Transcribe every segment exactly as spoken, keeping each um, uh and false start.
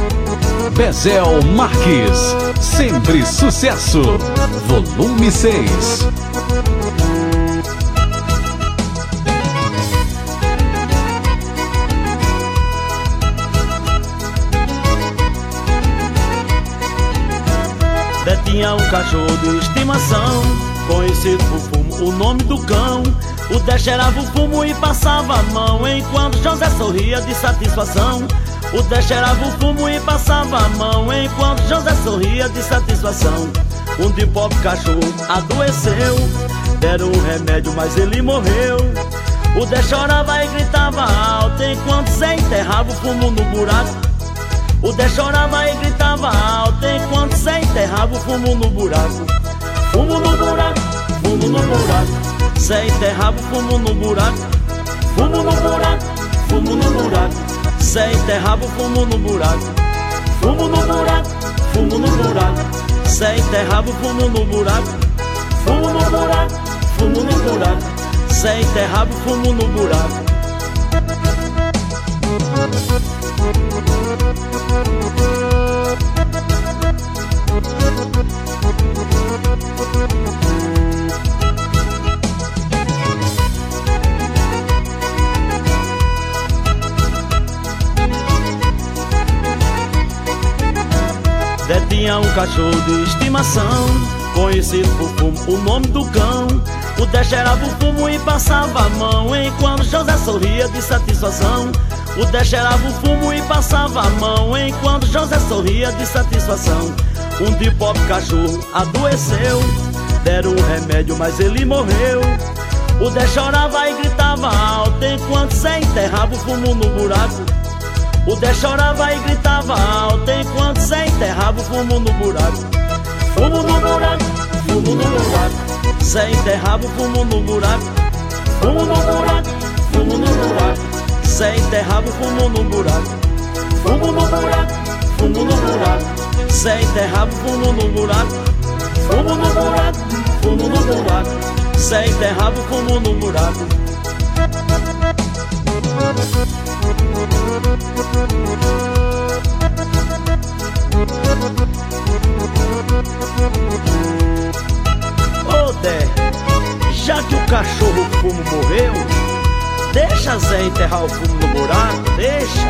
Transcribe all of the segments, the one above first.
Bezel Marques, sempre sucesso. Volume seis. Zé tinha um cachorro de estimação, conhecido por Fumo, o nome do cão. O Zé cheirava o fumo e passava a mão, enquanto José sorria de satisfação. O Zé cheirava o fumo e passava a mão, enquanto José sorria de satisfação. Um dia o pobre cachorro adoeceu, deram um remédio mas ele morreu. O Zé chorava e gritava alto, enquanto Zé enterrava o fumo no buraco. O Zé chorava e gritava alto, enquanto Zé enterrava o fumo no buraco. Fumo no buraco, fumo no buraco. Zé enterrava o fumo no buraco. Fumo no buraco, fumo no buraco. Zé enterrava o fumo no buraco. Fumo no buraco, fumo no buraco. Zé enterrava o fumo no buraco. Fumo no buraco, fumo no buraco. Zé enterrava o fumo no buraco. Zé tinha um cachorro de estimação, conhecido por Fumo, o nome do cão. O Zé cheirava o fumo e passava a mão, enquanto José sorria de satisfação. O Zé cheirava o fumo e passava a mão, enquanto José sorria de satisfação. Um dia o pobre cachorro adoeceu, deram um remédio mas ele morreu. O Zé chorava e gritava alto, enquanto Zé enterrava o fumo no buraco. O Zé chorava e gritava alto, enquanto Zé enterrava o fumo no buraco. Fumo no buraco, fumo no buraco. Zé enterrava o fumo no buraco. Fumo no buraco, fumo no buraco. Zé enterrava o fumo no buraco. Fumo no buraco, fumo no buraco. Zé enterrava o fumo no buraco. Fumo no buraco, fumo no buraco. Zé enterrava o fumo no buraco. Ô Zé, já que o cachorro Fumo morreu, deixa Zé enterrar o fumo no buraco, deixa.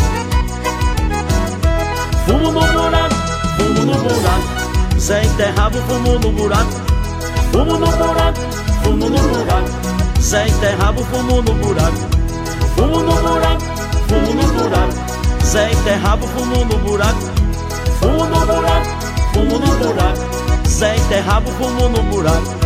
Fumo no buraco, fumo no buraco. Zé enterrava o fumo no buraco. Fumo no buraco, fumo no buraco. Zé enterrava o fumo no buraco. Fumo no buraco, fumo no buraco. Zé enterrava o fumo no buraco. Fumo no buraco, fumo no buraco. Zé enterrava o fumo no buraco.